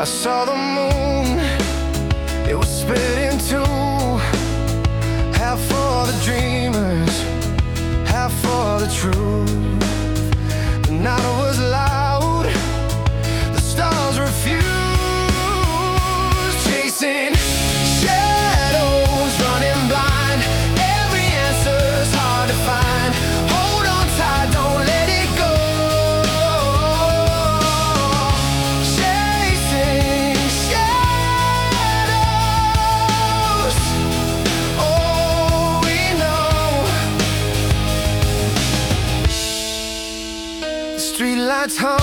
saw the moon, it was split in two, half for the dreamers, half for the truth. The night was loud, the stars refused, chasing shadows, running blind. Every answer's hard to find. Hold on tight, don't let it go. Chasing shadows, all we know. The streetlights hum